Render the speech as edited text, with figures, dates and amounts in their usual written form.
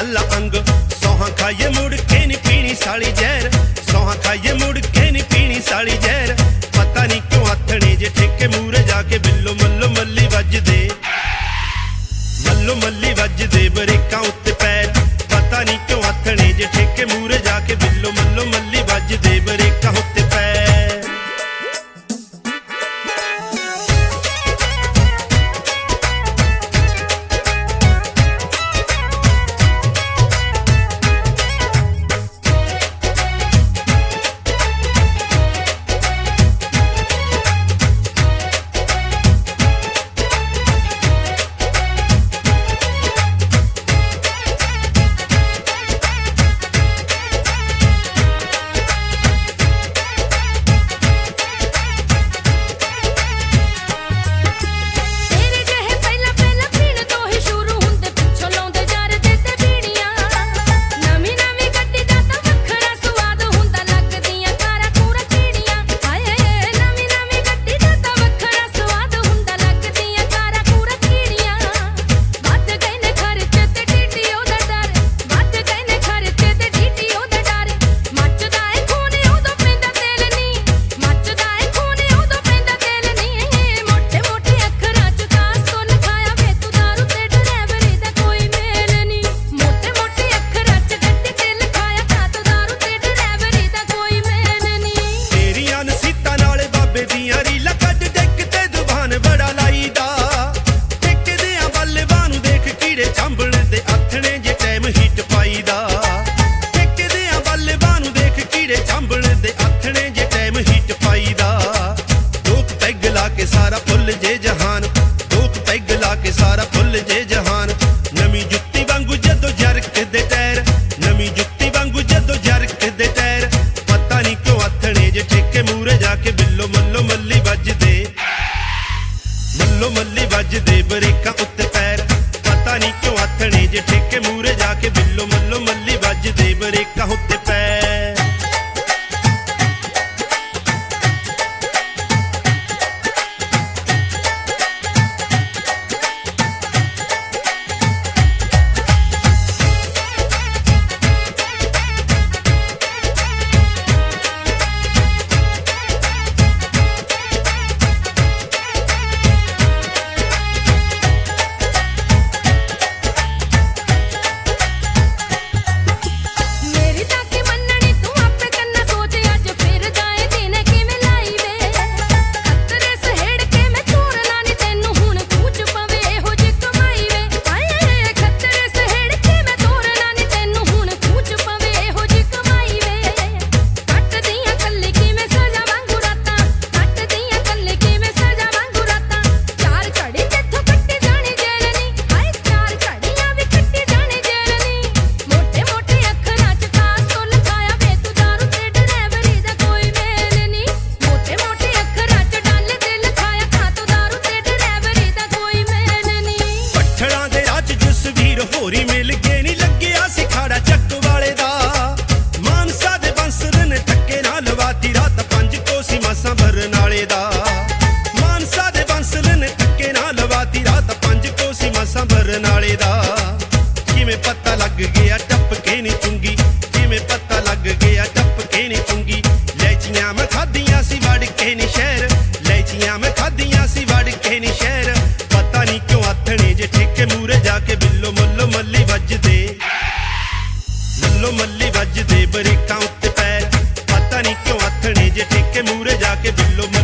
काला अंग सौहा खाइए मुड़ के नी पीनी साली जहर सौहा खाइए मुड़ के नी पीनी साली जहर पता नहीं क्यों हथने जे ठेके मूरे जाके बिल्लो मल्लो मल्ली वजदे बरेकां उत्ते पैर पता नहीं क्यों हथने जे ठेके मूरे जाके बिल्लो मल्लो मल्ली वजदे बरेकां उत्ते पैर सारा भुल जे जहान दो पैग ला के सारा भुल जे जहान नवी जुत्ती वांगू जदों जरक दे टैर नवी जुत्ती वांगू जदों जरक दे टैर पता नहीं क्यों हथने जे ठेके मूरे जाके बिल्लो मल्लो मल्ली वजदे बरेकां उत्ते पैर पता नहीं क्यों हथने जे ठेके मूरे जाके बिल्लो मल्लो मल्ली वजदे बरेकां उत्ते पैर होरी मिल के नहीं लग्या सिखाड़ा चक वाले दा मानसा दे बंसर ने धक्के नाल लवाती रात 5 कोसी मासा भरन वाले दा मानसा दे बंसर ने धक्के नाल लवाती रात 5 कोसी मासा भरन वाले दा किवें पता लग गया टप के नहीं चुंगी किवें पता लग गया टप के नहीं चुंगी लैचियां मैं खादियां सी वड़ के नहीं शहर लैचियां मैं खादियां सी वड़ के नहीं शहर पता नहीं क्यों हथने जे ठेके मूरे जाके बिल्लो मल्लो मल्ली वजदे बरेकां उत्ते पैर पता नहीं क्यों हथने जे ठेके मूरे जाके बिल्लो